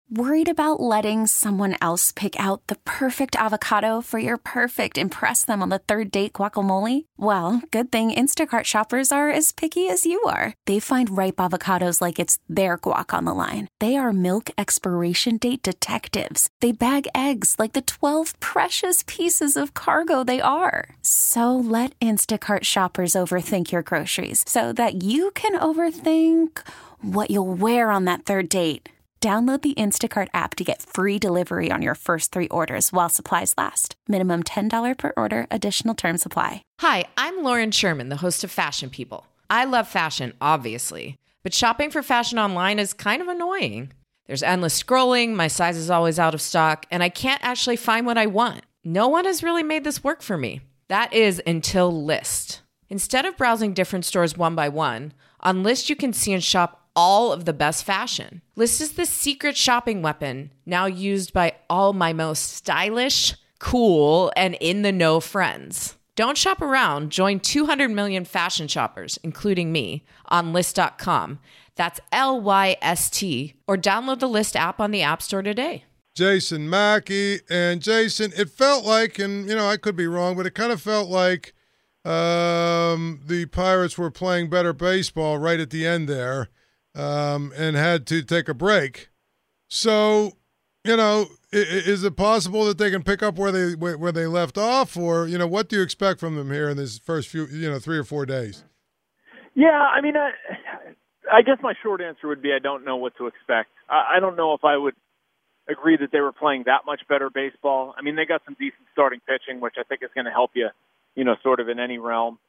Worried about letting someone else pick out the perfect avocado for your perfect impress them on the third date guacamole? Well, good thing Instacart shoppers are as picky as you are. They find ripe avocados like it's their guac on the line. They are milk expiration date detectives. They bag eggs like the 12 precious pieces of cargo they are. So let Instacart shoppers overthink your groceries so that you can overthink what you'll wear on that third date. Download the Instacart app to get free delivery on your first 3 orders while supplies last. Minimum $10 per order. Additional terms apply. Hi, I'm Lauren Sherman, the host of Fashion People. I love fashion, obviously, but shopping for fashion online is kind of annoying. There's endless scrolling, my size is always out of stock, and I can't actually find what I want. No one has really made this work for me. That is until Lyst. Instead of browsing different stores one by one, on Lyst you can see and shop all of the best fashion. Lyst is the secret shopping weapon now used by all my most stylish, cool, and in-the-know friends. Don't shop around. Join 200 million fashion shoppers, including me, on Lyst.com. That's Lyst, or download the Lyst app on the App Store today. Jason Mackey. And Jason, it felt like, and I could be wrong, but it kind of felt like the Pirates were playing better baseball right at the end there. And had to take a break. So, is it possible that they can pick up where they left off, or what do you expect from them here in this first few 3 or 4 days? Yeah, I mean, I guess my short answer would be I don't know what to expect. I don't know if I would agree that they were playing that much better baseball. I mean, they got some decent starting pitching, which I think is going to help you, sort of in any realm.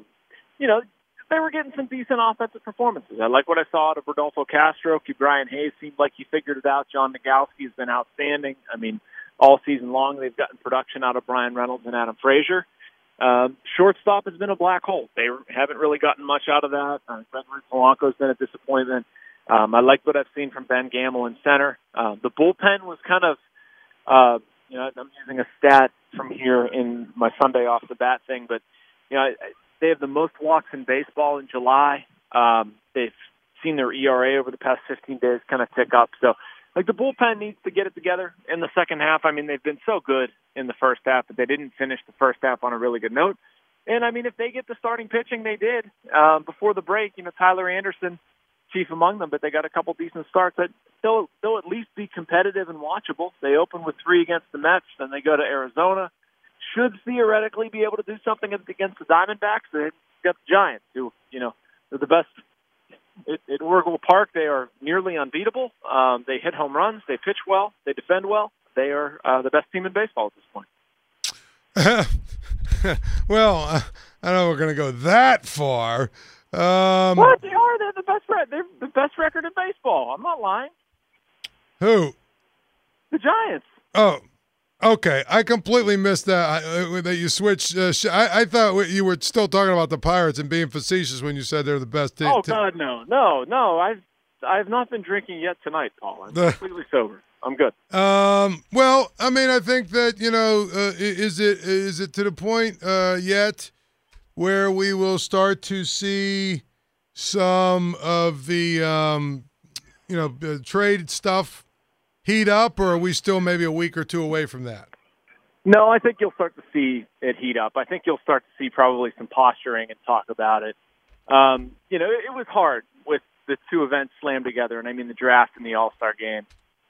They were getting some decent offensive performances. I like what I saw out of Rodolfo Castro. Brian Hayes seemed like he figured it out. John Nagowski has been outstanding. I mean, all season long they've gotten production out of Brian Reynolds and Adam Frazier. Shortstop has been a black hole. They haven't really gotten much out of that. Gregory Polanco's been a disappointment. I like what I've seen from Ben Gamel in center. The bullpen was kind of, I'm using a stat from here in my Sunday off the bat thing, but they have the most walks in baseball in July. They've seen their ERA over the past 15 days kind of tick up. So, the bullpen needs to get it together in the second half. I mean, they've been so good in the first half, but they didn't finish the first half on a really good note. And, I mean, if they get the starting pitching they did before the break, Tyler Anderson, chief among them, but they got a couple decent starts. They'll at least be competitive and watchable. They open with 3 against the Mets, then they go to Arizona. Should theoretically be able to do something against the Diamondbacks. They've got the Giants, who, they're the best at Oracle Park. They are nearly unbeatable. They hit home runs. They pitch well. They defend well. They are the best team in baseball at this point. Well, I don't know we're going to go that far. What? They are. They're the best. They're the best record in baseball. I'm not lying. Who? The Giants. Oh. Okay, I completely missed that you switched. I thought you were still talking about the Pirates and being facetious when you said they're the best team. Oh God, no! I've not been drinking yet tonight, Paul. I'm completely sober. I'm good. Well, I mean, I think that is it to the point yet where we will start to see some of the trade stuff heat up, or are we still maybe a week or two away from that? No, I think you'll start to see it heat up. I think you'll start to see probably some posturing and talk about it. It was hard with the 2 events slammed together, and I mean the draft and the All-Star game.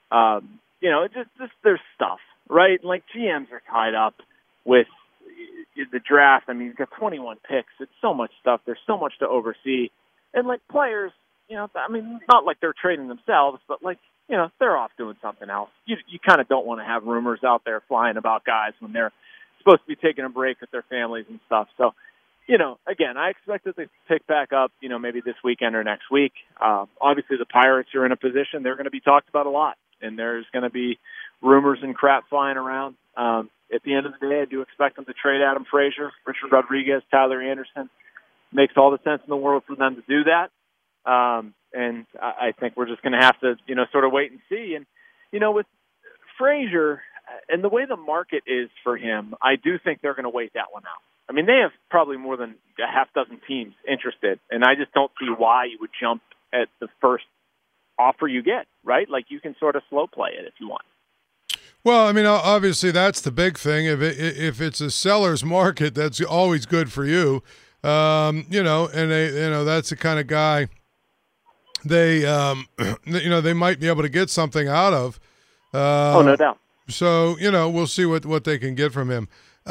Just there's stuff, right? Like GMs are tied up with the draft. I mean, you've got 21 picks. It's so much stuff. There's so much to oversee. And like players, not like they're trading themselves, but they're off doing something else. You kind of don't want to have rumors out there flying about guys when they're supposed to be taking a break with their families and stuff. So, again, I expect that they pick back up, maybe this weekend or next week. Obviously, the Pirates are in a position they're going to be talked about a lot, and there's going to be rumors and crap flying around. At the end of the day, I do expect them to trade Adam Frazier, Richard Rodriguez, Tyler Anderson. Makes all the sense in the world for them to do that. And I think we're just going to have to, sort of wait and see. And, with Frazier and the way the market is for him, I do think they're going to wait that one out. I mean, they have probably more than a half dozen teams interested, and I just don't see why you would jump at the first offer you get, right? Like you can sort of slow play it if you want. Well, I mean, obviously that's the big thing. If it's a seller's market, that's always good for you. You know, and that's the kind of guy they they might be able to get something out of. Oh, no doubt. So we'll see what they can get from him.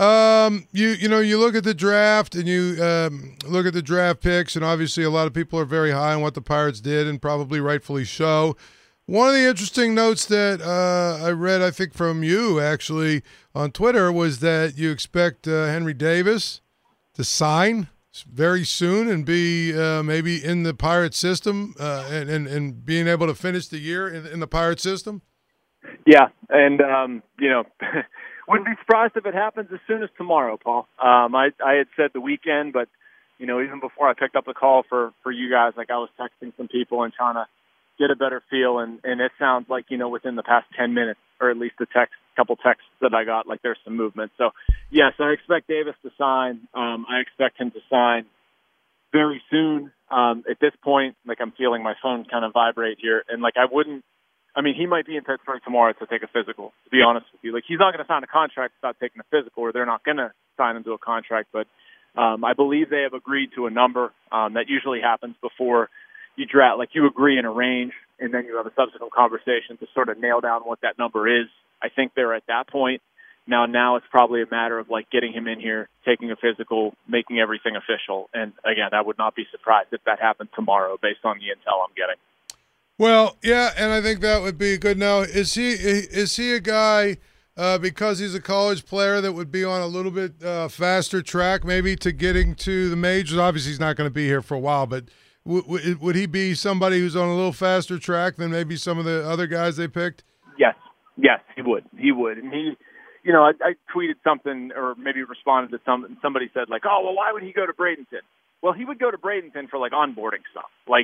You look at the draft and you look at the draft picks, and obviously a lot of people are very high on what the Pirates did, and probably rightfully so. One of the interesting notes that I read, I think from you actually on Twitter, was that you expect Henry Davis to sign very soon and be maybe in the Pirate system and being able to finish the year in the Pirate system. Yeah, and wouldn't be surprised if it happens as soon as tomorrow, Paul. I had said the weekend, but even before I picked up the call for you guys, like I was texting some people and trying to get a better feel, and it sounds like within the past 10 minutes, or at least the couple texts that I got, like there's some movement. So yes, I expect Davis to sign. I expect him to sign very soon. At this point, like I'm feeling my phone kind of vibrate here, and like he might be in Pittsburgh tomorrow to take a physical, to be honest with you. Like, he's not going to sign a contract without taking a physical, or they're not going to sign him to a contract. But I believe they have agreed to a number. That usually happens before you draft. Like, you agree in a range, and then you have a subsequent conversation to sort of nail down what that number is. I think they're at that point. Now it's probably a matter of, like, getting him in here, taking a physical, making everything official. And, again, I would not be surprised if that happened tomorrow based on the intel I'm getting. Well, yeah, and I think that would be good. Now, is he a guy because he's a college player that would be on a little bit faster track, maybe to getting to the majors? Obviously, he's not going to be here for a while, but would he be somebody who's on a little faster track than maybe some of the other guys they picked? Yes, he would. And he, I tweeted something or maybe responded to something. Somebody said like, "Oh, well, why would he go to Bradenton?" Well, he would go to Bradenton for like onboarding stuff, like,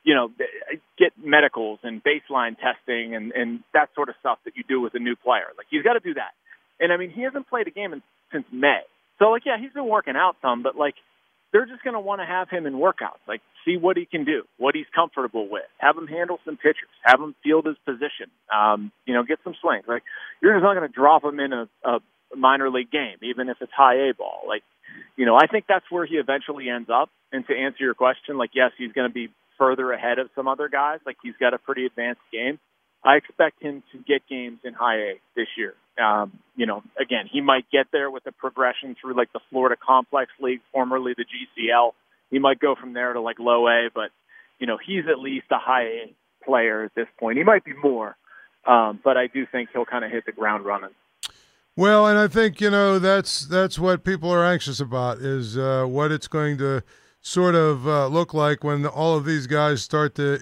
get medicals and baseline testing and that sort of stuff that you do with a new player. Like, he's got to do that. And, he hasn't played a game since May. So, like, yeah, he's been working out some, but, like, they're just going to want to have him in workouts. Like, see what he can do, what he's comfortable with. Have him handle some pitchers. Have him field his position. Get some swings. Like, you're just not going to drop him in a minor league game, even if it's high A ball. Like, I think that's where he eventually ends up. And to answer your question, like, yes, he's going to be further ahead of some other guys. Like, he's got a pretty advanced game. I expect him to get games in high A this year. Again, he might get there with a progression through like the Florida Complex League, formerly the GCL. He might go from there to like low A, but he's at least a high A player at this point. He might be more, but I do think he'll kind of hit the ground running. Well, and I think that's what people are anxious about is what it's going to sort of look like when all of these guys start to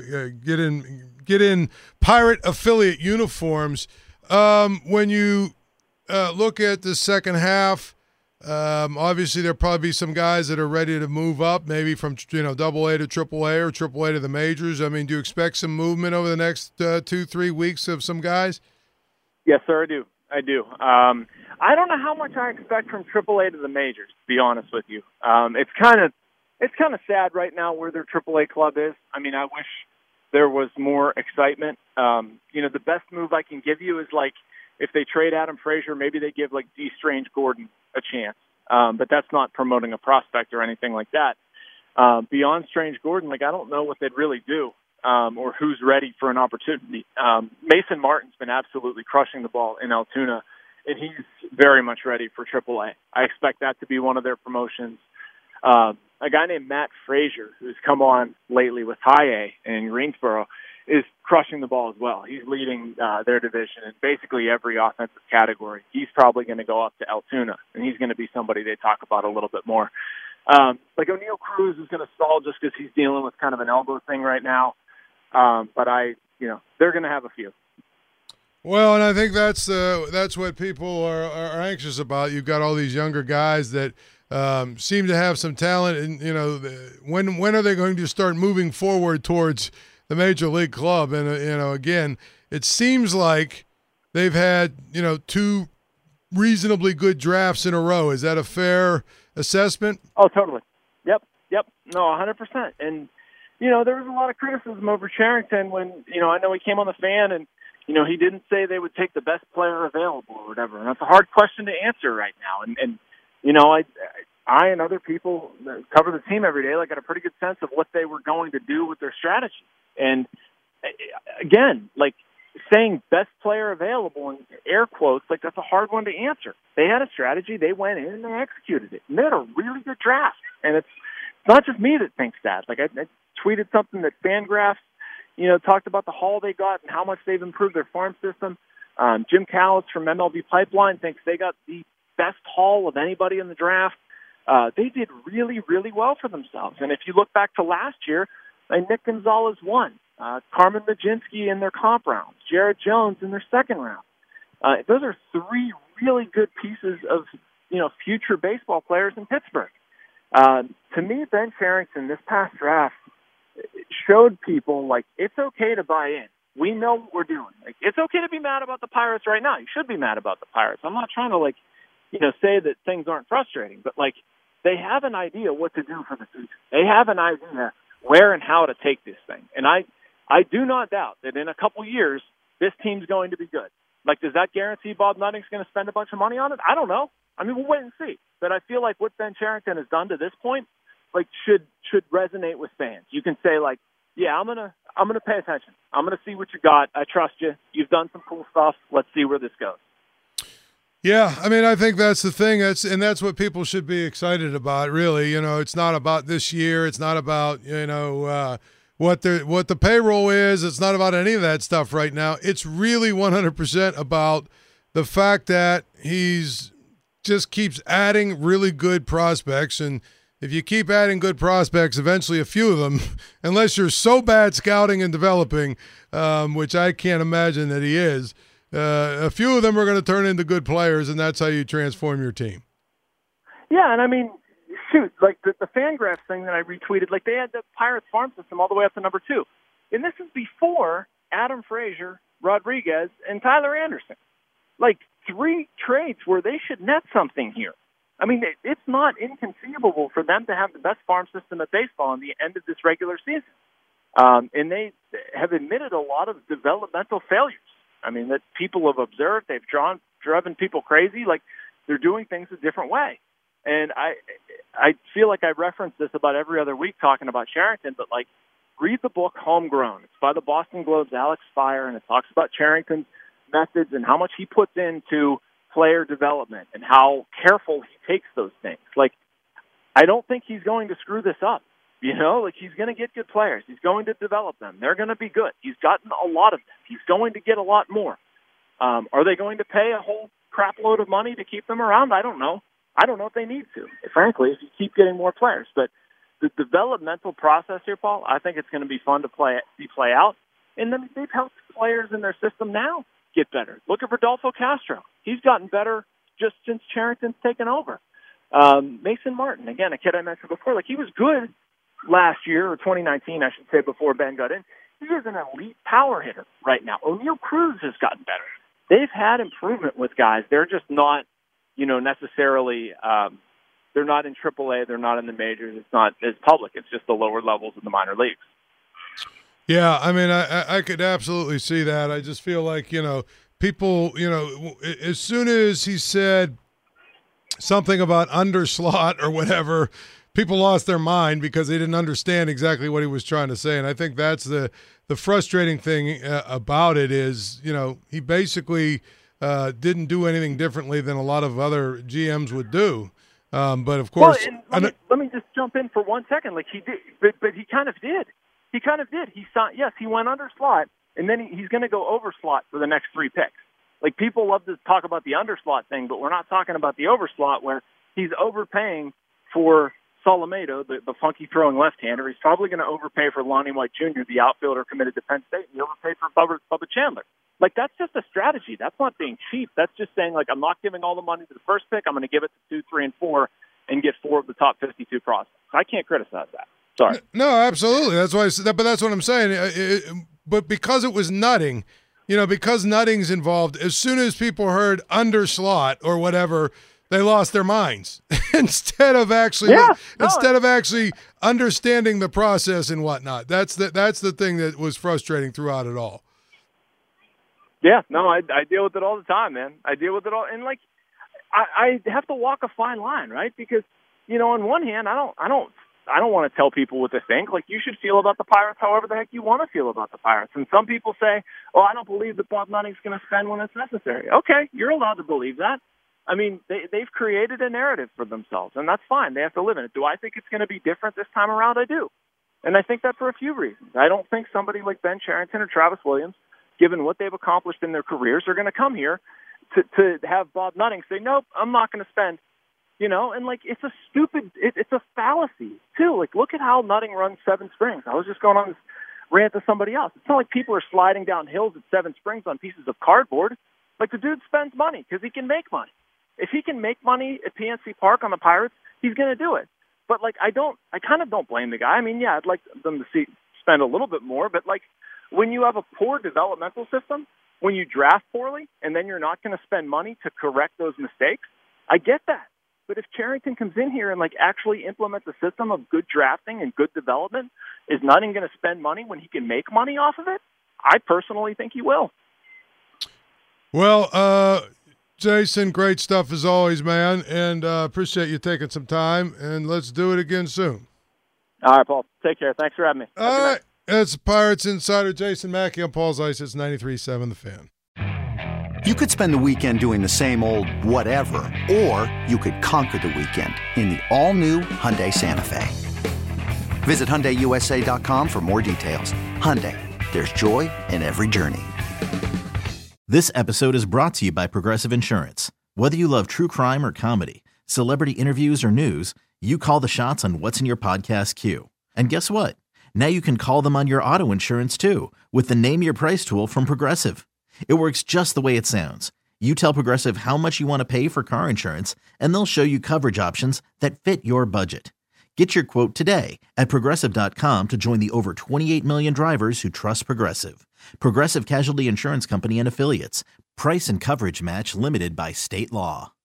get in Pirate affiliate uniforms. When you look at the second half, obviously there'll probably be some guys that are ready to move up, maybe from Double A to Triple A or Triple A to the majors. Do you expect some movement over the next 2-3 weeks of some guys? Yes, sir, I do. I don't know how much I expect from Triple A to the majors, to be honest with you. It's kind of sad right now where their AAA club is. I wish there was more excitement. The best move I can give you is like if they trade Adam Frazier, maybe they give like D. Strange Gordon a chance. But that's not promoting a prospect or anything like that. Beyond Strange Gordon, like I don't know what they'd really do or who's ready for an opportunity. Mason Martin's been absolutely crushing the ball in Altoona, and he's very much ready for AAA. I expect that to be one of their promotions. A guy named Matt Frazier, who's come on lately with High A in Greensboro, is crushing the ball as well. He's leading their division in basically every offensive category. He's probably going to go up to Altoona, and he's going to be somebody they talk about a little bit more. Like O'Neill Cruz is going to stall just because he's dealing with kind of an elbow thing right now. But they're going to have a few. Well, and I think that's what people are anxious about. You've got all these younger guys that seem to have some talent, and when are they going to start moving forward towards the major league club? And again, it seems like they've had 2 reasonably good drafts in a row. Is that a fair assessment? Oh, totally. Yep. No, 100%. And there was a lot of criticism over Cherington when, I know he came on the Fan and, he didn't say they would take the best player available or whatever. And that's a hard question to answer right now. And I and other people that cover the team every day, got a pretty good sense of what they were going to do with their strategy. And again, saying best player available in air quotes, that's a hard one to answer. They had a strategy, they went in and they executed it. And they had a really good draft. And it's not just me that thinks that. I tweeted something that Fangraphs, talked about the haul they got and how much they've improved their farm system. Jim Callis from MLB Pipeline thinks they got the best haul of anybody in the draft. They did really, really well for themselves. And if you look back to last year, Nick Gonzalez won. Carmen Majinski in their comp rounds. Jared Jones in their second round. Those are three really good pieces of, future baseball players in Pittsburgh. To me, Ben Cherington, this past draft, showed people, it's okay to buy in. We know what we're doing. It's okay to be mad about the Pirates right now. You should be mad about the Pirates. I'm not trying to, say that things aren't frustrating, but, they have an idea what to do for the future. They have an idea where and how to take this thing. And I do not doubt that in a couple years, this team's going to be good. Does that guarantee Bob Nutting's going to spend a bunch of money on it? I don't know. We'll wait and see. But I feel like what Ben Cherington has done to this point, should resonate with fans. You can say, yeah, I'm gonna pay attention. I'm gonna see what you got. I trust you. You've done some cool stuff. Let's see where this goes. Yeah, I think that's the thing. That's what people should be excited about. Really, it's not about this year. It's not about what the payroll is. It's not about any of that stuff right now. It's really 100% about the fact that he's just keeps adding really good prospects. And if you keep adding good prospects, eventually a few of them, unless you're so bad scouting and developing, which I can't imagine that he is, a few of them are going to turn into good players, and that's how you transform your team. Yeah, and shoot, the Fangraphs thing that I retweeted, they had the Pirates farm system all the way up to number 2. And this is before Adam Frazier, Rodriguez, and Tyler Anderson. 3 trades where they should net something here. It's not inconceivable for them to have the best farm system at baseball in the end of this regular season. And they have admitted a lot of developmental failures. That people have observed. They've driven people crazy. They're doing things a different way. And I feel like I reference this about every other week talking about Cherington, but read the book Homegrown. It's by the Boston Globe's Alex Spire, and it talks about Cherington's methods and how much he puts into player development and how careful he takes those things. I don't think he's going to screw this up. He's going to get good players. He's going to develop them. They're going to be good. He's gotten a lot of them. He's going to get a lot more. Are they going to pay a whole crap load of money to keep them around? I don't know. I don't know if they need to, frankly, if you keep getting more players. But the developmental process here, Paul, I think it's going to be fun to see play out. And then they've helped players in their system now get better. Look at Rodolfo Castro. He's gotten better just since Cherington's taken over. Mason Martin, again, a kid I mentioned before, he was good last year, or 2019, I should say, before Ben got in. He is an elite power hitter right now. O'Neal Cruz has gotten better. They've had improvement with guys. They're just not, necessarily, they're not in AAA. They're not in the majors. It's not as public. It's just the lower levels in the minor leagues. Yeah, I could absolutely see that. I just feel like, people, as soon as he said something about underslot or whatever, people lost their mind because they didn't understand exactly what he was trying to say. And I think that's the frustrating thing about it is, he basically didn't do anything differently than a lot of other GMs would do. But of course, well, let me just jump in for 1 second. He did, but he kind of did. He kind of did. He went under slot, and then he's going to go over slot for the next 3 picks. People love to talk about the under slot thing, but we're not talking about the over slot where he's overpaying for Solomedo, the funky throwing left-hander. He's probably going to overpay for Lonnie White Jr., the outfielder committed to Penn State, and he overpaid for Bubba Chandler. That's just a strategy. That's not being cheap. That's just saying, I'm not giving all the money to the first pick. I'm going to give it to 2, 3, and 4 and get 4 of the top 52 prospects. I can't criticize that. Sorry. No, absolutely. That's why. But that's what I'm saying. But because it was Nutting, because Nutting's involved, as soon as people heard under slot or whatever, they lost their minds. instead of actually understanding the process and whatnot. That's the thing that was frustrating throughout it all. Yeah, no, I deal with it all the time, man. I deal with it all, and like I have to walk a fine line, right? Because on one hand, I don't want to tell people what to think. Like, you should feel about the Pirates however the heck you want to feel about the Pirates. And some people say, "Oh, I don't believe that Bob Nutting's going to spend when it's necessary." Okay, you're allowed to believe that. I mean, they've created a narrative for themselves, and that's fine. They have to live in it. Do I think it's going to be different this time around? I do. And I think that for a few reasons. I don't think somebody like Ben Cherington or Travis Williams, given what they've accomplished in their careers, are going to come here to have Bob Nutting say, "Nope, I'm not going to spend." And like, it's a fallacy too. Like, look at how Nutting runs Seven Springs. I was just going on this rant to somebody else. It's not like people are sliding down hills at Seven Springs on pieces of cardboard. Like, the dude spends money because he can make money. If he can make money at PNC Park on the Pirates, he's going to do it. But like, I kind of don't blame the guy. I mean, yeah, I'd like them to spend a little bit more, but like, when you have a poor developmental system, when you draft poorly, and then you're not going to spend money to correct those mistakes, I get that. But if Cherington comes in here and like actually implements a system of good drafting and good development, is Nutting going to spend money when he can make money off of it? I personally think he will. Well, Jason, great stuff as always, man, and appreciate you taking some time, and let's do it again soon. All right, Paul. Take care. Thanks for having me. All right. That's Pirates insider Jason Mackey on Paul's Ice. It's 93.7 The Fan. You could spend the weekend doing the same old whatever, or you could conquer the weekend in the all-new Hyundai Santa Fe. Visit HyundaiUSA.com for more details. Hyundai, there's joy in every journey. This episode is brought to you by Progressive Insurance. Whether you love true crime or comedy, celebrity interviews or news, you call the shots on what's in your podcast queue. And guess what? Now you can call them on your auto insurance too with the Name Your Price tool from Progressive. It works just the way it sounds. You tell Progressive how much you want to pay for car insurance, and they'll show you coverage options that fit your budget. Get your quote today at Progressive.com to join the over 28 million drivers who trust Progressive. Progressive Casualty Insurance Company and Affiliates. Price and coverage match limited by state law.